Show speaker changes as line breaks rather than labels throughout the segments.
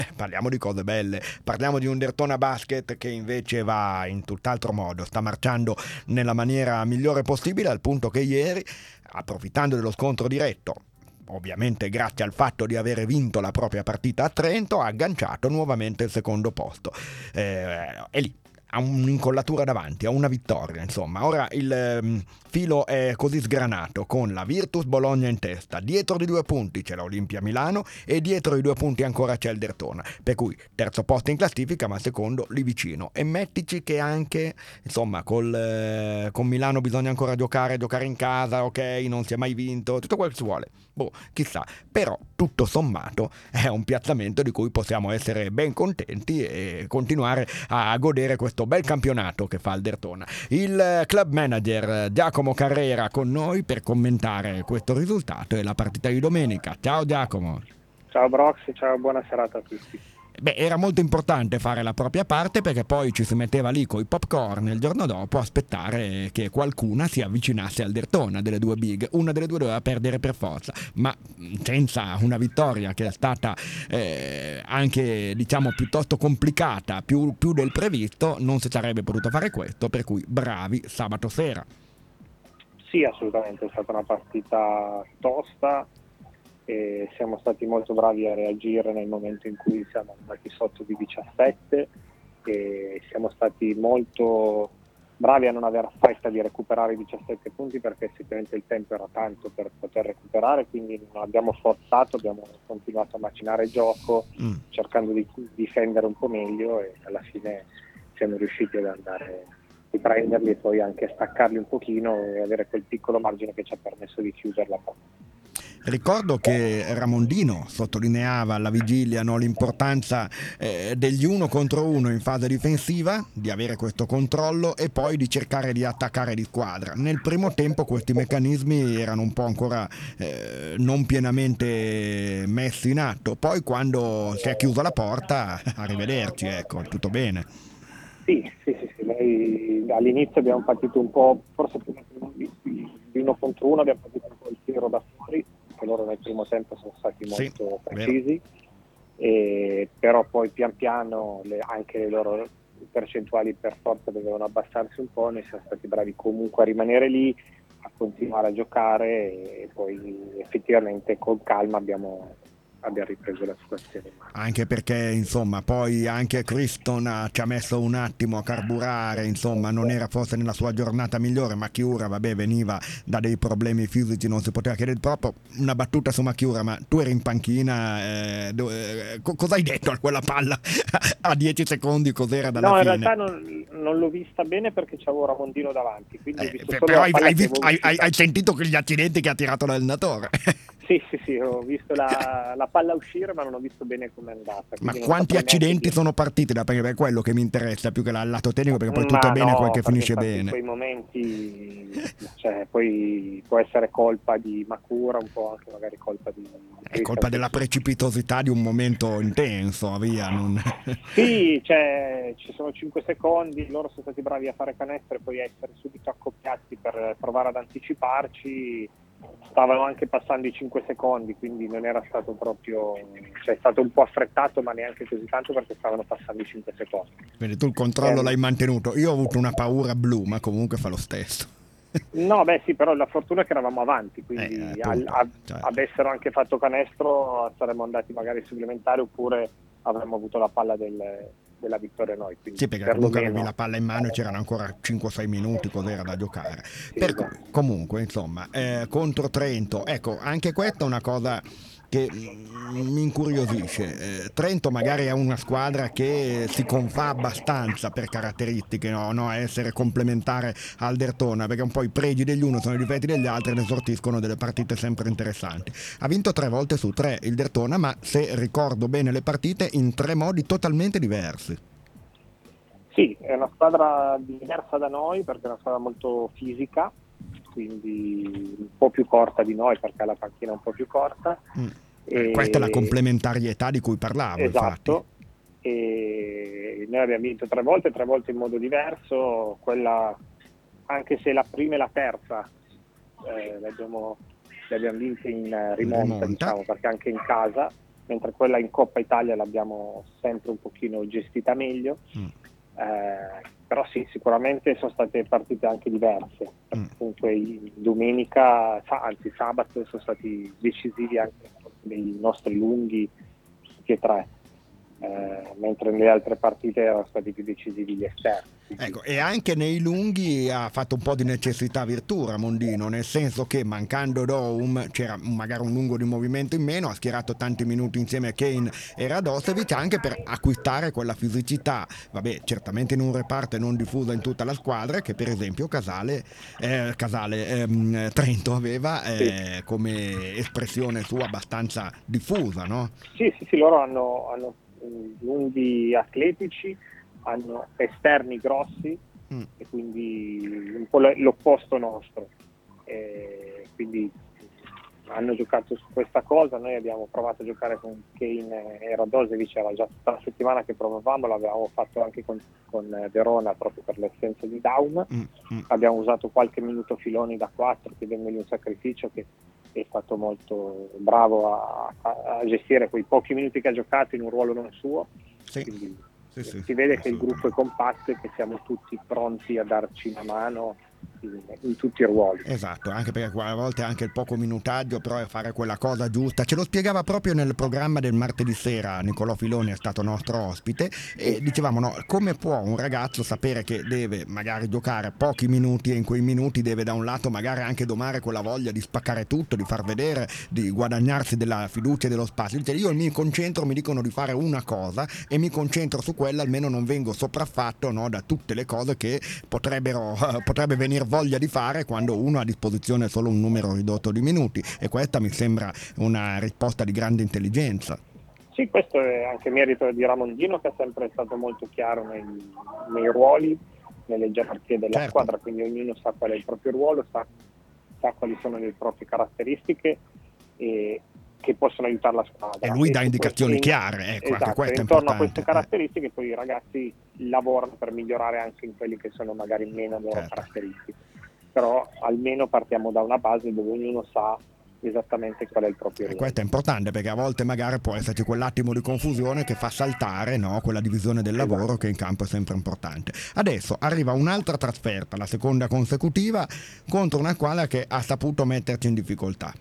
Parliamo di cose belle, parliamo di un Derthona Basket che invece va in tutt'altro modo, sta marciando nella maniera migliore possibile, al punto che ieri, approfittando dello scontro diretto, ovviamente grazie al fatto di avere vinto la propria partita a Trento, ha agganciato nuovamente il secondo posto. È lì, ha un'incollatura davanti, ha una vittoria, insomma. Ora il filo è così sgranato, con la Virtus Bologna in testa, dietro di 2 punti c'è l'Olimpia Milano e dietro i 2 punti ancora c'è il Derthona, per cui terzo posto in classifica ma secondo lì vicino. E mettici che anche, insomma, con Milano bisogna ancora giocare in casa, ok, non si è mai vinto, tutto quel che si vuole. Boh, chissà, però tutto sommato è un piazzamento di cui possiamo essere ben contenti e continuare a godere questo bel campionato che fa il Derthona. Il club manager Giacomo Carrera con noi per commentare questo risultato e la partita di domenica. Ciao Giacomo.
Ciao Brox, ciao, buona serata a tutti.
Beh, era molto importante fare la propria parte, perché poi ci si metteva lì coi popcorn il giorno dopo a aspettare che qualcuna si avvicinasse al Derthona delle due big. Una delle due doveva perdere per forza, ma senza una vittoria che è stata anche, diciamo, piuttosto complicata, più del previsto, non si sarebbe potuto fare questo, per cui bravi sabato sera.
Sì, assolutamente, è stata una partita tosta e siamo stati molto bravi a reagire nel momento in cui siamo andati sotto di 17 e siamo stati molto bravi a non avere fretta di recuperare i 17 punti, perché effettivamente il tempo era tanto per poter recuperare, quindi non abbiamo forzato, abbiamo continuato a macinare il gioco cercando di difendere un po' meglio e alla fine siamo riusciti ad andare di prenderli e poi anche staccarli un pochino e avere quel piccolo margine che ci ha permesso di chiudere la partita.
Ricordo che Ramondino sottolineava alla vigilia, no, l'importanza degli uno contro uno in fase difensiva, di avere questo controllo e poi di cercare di attaccare di squadra. Nel primo tempo questi meccanismi erano un po' ancora non pienamente messi in atto, poi quando si è chiusa la porta, arrivederci, ecco, tutto bene.
Sì. Noi all'inizio abbiamo partito un po', forse prima di uno contro uno abbiamo partito un po' il tiro da fuori, che loro nel primo tempo sono stati
Sì,
molto
vero.
precisi, però poi pian piano anche le loro percentuali per forza dovevano abbassarsi un po', noi siamo stati bravi comunque a rimanere lì, a continuare a giocare e poi effettivamente con calma abbiamo ripreso la situazione in mano.
Anche perché, insomma, poi anche Criston ci ha messo un attimo a carburare, insomma, non era forse nella sua giornata migliore. Machiura, vabbè, veniva da dei problemi fisici, non si poteva chiedere proprio. Una battuta su Machiura, ma tu eri in panchina, cosa hai detto a quella palla a 10 secondi, cos'era dalla
No, in
fine?
realtà non l'ho vista bene perché c'avevo Ramondino davanti, quindi ho visto solo
Però
la palla che avevo
hai
uscita.
sentito che gli accidenti che ha tirato l'allenatore.
Sì, ho visto la palla uscire, ma non ho visto bene com'è andata,
Ma
quindi non
quanti
saprei neanche
accidenti
dirti.
sono partiti da, perché è quello che mi interessa più che il lato tecnico, perché poi tutto è
Ma
bene quel
no,
che
perché
finisce
infatti in
bene.
quei momenti, cioè, poi può essere colpa di Makura, un po' anche magari colpa di
È
Christian
colpa della
Tessuto.
precipitosità di un momento intenso, via. Non...
Sì, cioè, ci sono 5 secondi, loro sono stati bravi a fare canestro e poi a essere subito accoppiati per provare ad anticiparci. Stavano anche passando i 5 secondi, quindi non era stato proprio, cioè è stato un po' affrettato, ma neanche così tanto perché stavano passando i 5 secondi.
Quindi tu il controllo l'hai
Ehm,
mantenuto. Io ho avuto una paura blu, ma comunque fa lo stesso.
no, beh sì, però la fortuna è che eravamo avanti, quindi
Appunto, certo.
avessero anche fatto canestro saremmo andati magari ai supplementari oppure avremmo avuto la palla della vittoria noi,
Sì,
quindi
perché comunque avevi la
perlomeno.
palla in mano e c'erano ancora 5-6 minuti, cos'era da giocare.
Sì,
Per cui,
esatto.
comunque, insomma, contro Trento, ecco, anche questa è una cosa che mi incuriosisce. Trento magari è una squadra che si confà abbastanza per caratteristiche, no? A essere complementare al Derthona, perché un po' i pregi degli uno sono i difetti degli altri e ne sortiscono delle partite sempre interessanti. Ha vinto 3 volte su 3 il Derthona, ma se ricordo bene le partite in 3 modi totalmente diversi.
Sì, è una squadra diversa da noi perché è una squadra molto fisica, quindi un po' più corta di noi perché ha la panchina un po' più corta.
Questa è la
E,
complementarietà di cui parlavo, infatti.
esatto, e noi abbiamo vinto 3 volte in modo diverso, quella, anche se la prima e la terza le abbiamo vinte in rimonta,
Rimonta.
diciamo, perché anche in casa mentre quella in Coppa Italia l'abbiamo sempre un pochino gestita meglio. Però sì, sicuramente sono state partite anche diverse. Comunque domenica, anzi sabato, sono stati decisivi anche dei nostri lunghi, tutti e tre, mentre nelle altre partite erano stati più decisivi gli esterni.
Ecco, e anche nei lunghi ha fatto un po' di necessità virtù Ramondino, nel senso che mancando Doum c'era magari un lungo di movimento in meno, ha schierato tanti minuti insieme a Kane e Radosevic anche per acquistare quella fisicità, vabbè, certamente in un reparto e non diffusa in tutta la squadra, che per esempio Trento aveva come espressione sua abbastanza diffusa, no?
Sì, loro hanno lunghi atletici, hanno esterni grossi e quindi un po' l'opposto nostro, quindi hanno giocato su questa cosa. Noi abbiamo provato a giocare con Kane e Radosevic, era già tutta la settimana che provavamo, l'avevamo fatto anche con Verona proprio per l'assenza di Daum. Abbiamo usato qualche minuto Filoni da 4 chiedendogli un sacrificio, che è stato molto bravo a gestire quei pochi minuti che ha giocato in un ruolo non suo. Quindi si vede che il gruppo è compatto e che siamo tutti pronti a darci una mano in tutti i ruoli.
Esatto, anche perché a volte anche il poco minutaggio però è fare quella cosa giusta. Ce lo spiegava proprio nel programma del martedì sera, Nicolò Filoni è stato nostro ospite e dicevamo, no, come può un ragazzo sapere che deve magari giocare pochi minuti e in quei minuti deve da un lato magari anche domare quella voglia di spaccare tutto, di far vedere, di guadagnarsi della fiducia e dello spazio. Dice, io mi concentro, mi dicono di fare una cosa e mi concentro su quella, almeno non vengo sopraffatto, no, da tutte le cose che potrebbe venire voglia di fare quando uno ha a disposizione solo un numero ridotto di minuti, e questa mi sembra una risposta di grande intelligenza.
Sì, questo è anche merito di Ramondino, che è sempre stato molto chiaro nei ruoli, nelle gerarchie della squadra, quindi ognuno sa qual è il proprio ruolo, sa quali sono le proprie caratteristiche e che possono aiutare la squadra.
E lui dà indicazioni chiare, ecco,
esatto,
anche questo è
intorno
importante.
a queste caratteristiche poi i ragazzi lavorano per migliorare anche in quelli che sono magari meno loro caratteristiche, però almeno partiamo da una base dove ognuno sa esattamente qual è il proprio ruolo.
Questo è importante perché a volte magari può esserci quell'attimo di confusione che fa saltare, no, quella divisione del lavoro che in campo è sempre importante. Adesso arriva un'altra trasferta, la seconda consecutiva, contro una squadra che ha saputo metterci in difficoltà.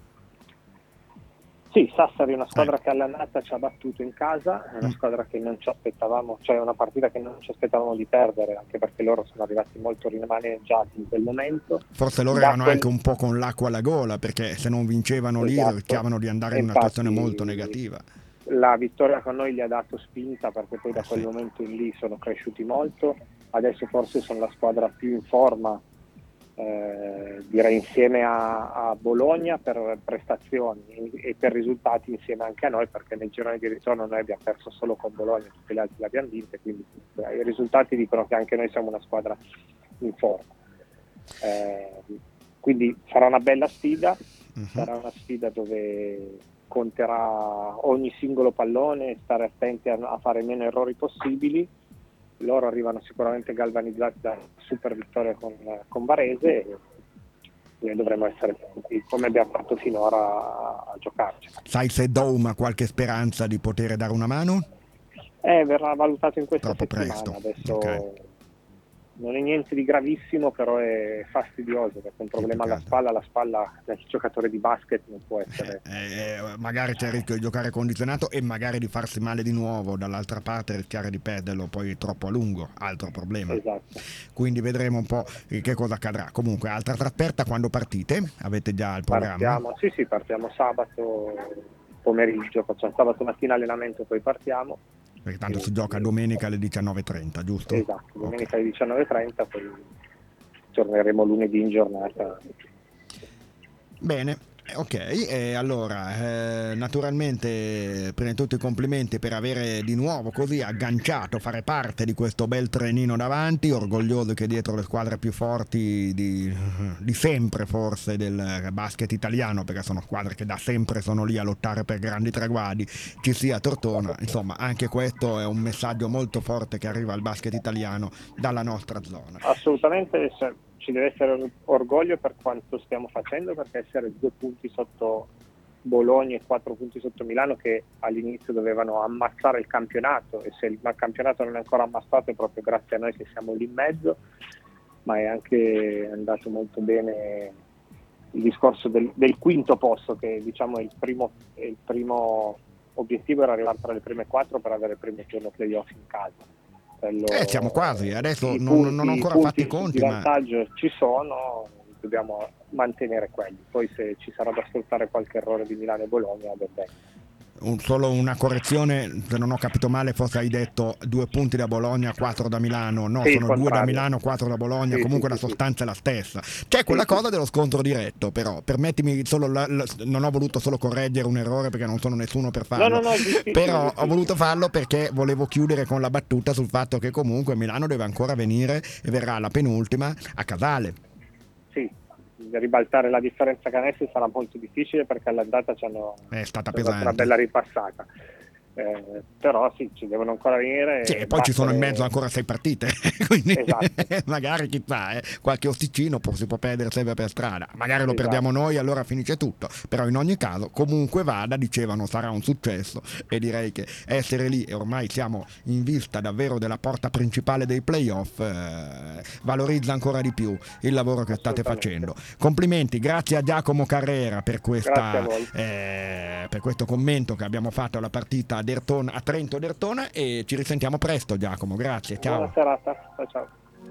Sì, Sassari è una squadra che all'andata ci ha battuto in casa, è una squadra che non ci aspettavamo, cioè una partita che non ci aspettavano di perdere, anche perché loro sono arrivati molto rimaneggiati in quel momento.
Forse loro erano anche un po' con l'acqua alla gola, perché se non vincevano lì rischiavano di andare in una situazione molto negativa.
La vittoria con noi gli ha dato spinta, perché poi da quel momento in lì sono cresciuti molto, adesso forse sono la squadra più in forma, direi insieme a Bologna per prestazioni e per risultati, insieme anche a noi, perché nel girone di ritorno noi abbiamo perso solo con Bologna, tutte le altre le abbiamo vinte, quindi i risultati dicono che anche noi siamo una squadra in forma. Quindi sarà una bella sfida, sarà una sfida dove conterà ogni singolo pallone, stare attenti a fare meno errori possibili. Loro arrivano sicuramente galvanizzati da super vittoria con Varese e noi dovremo essere pronti, come abbiamo fatto finora, a giocarci.
Sai se Doum ha qualche speranza di poter dare una mano?
Verrà valutato in questa
Troppo
settimana.
presto.
Adesso non è niente di gravissimo, però è fastidioso perché è un problema alla spalla. La spalla del giocatore di basket non può essere.
Magari c'è il rischio di giocare condizionato e magari di farsi male di nuovo, dall'altra parte rischiare di perderlo poi troppo a lungo, altro problema.
Esatto.
Quindi vedremo un po' che cosa accadrà. Comunque, altra trasferta quando partite? Avete già il programma?
Partiamo sabato pomeriggio, facciamo sabato mattina allenamento, poi partiamo.
Perché tanto si gioca domenica alle 19:30, giusto?
Esatto, domenica alle 19:30, poi torneremo lunedì in giornata.
Bene. Ok, allora naturalmente prima di tutto i complimenti per avere di nuovo così agganciato, fare parte di questo bel trenino davanti, orgoglioso che dietro le squadre più forti di sempre forse del basket italiano, perché sono squadre che da sempre sono lì a lottare per grandi traguardi, ci sia Tortona. Insomma, anche questo è un messaggio molto forte che arriva al basket italiano dalla nostra zona.
Assolutamente, ci deve essere orgoglio per quanto stiamo facendo, perché essere 2 punti sotto Bologna e 4 punti sotto Milano, che all'inizio dovevano ammazzare il campionato, e se il campionato non è ancora ammazzato è proprio grazie a noi che siamo lì in mezzo. Ma è anche andato molto bene il discorso del quinto posto, che diciamo è il primo obiettivo, era arrivare tra le prime 4 per avere il primo turno playoff in casa.
Siamo quasi, adesso non ho ancora
punti
fatto i conti,
di
ma
vantaggio ci sono, dobbiamo mantenere quelli, poi se ci sarà da sfruttare qualche errore di Milano e Bologna, ben bene.
solo una correzione, se non ho capito male, forse hai detto 2 punti da Bologna, 4 da Milano. No,
Sì,
sono 2 da Milano, 4 da Bologna.
Sì,
comunque
sì,
la
sì,
sostanza è la stessa. C'è quella cosa dello scontro diretto, però permettimi solo, non ho voluto solo correggere un errore perché non sono nessuno per farlo,
No,
però ho voluto farlo perché volevo chiudere con la battuta sul fatto che comunque Milano deve ancora venire e verrà la penultima a Casale.
Sì, ribaltare la differenza canestri sarà molto difficile, perché all'andata
È stata
dato una
pesante.
bella ripassata. Però sì, ci devono ancora venire.
Sì, e poi ci sono in mezzo ancora 6 partite, quindi
Esatto.
magari chissà, qualche osticino si può perdere sempre per strada, magari lo perdiamo noi, allora finisce tutto, però in ogni caso comunque vada, dicevano, sarà un successo, e direi che essere lì, e ormai siamo in vista davvero della porta principale dei playoff, valorizza ancora di più il lavoro che state facendo. Complimenti, grazie a Giacomo Carrera per per questo commento che abbiamo fatto alla partita a Trento-Dertona, e ci risentiamo presto, Giacomo, grazie, ciao.
Buona serata, ciao.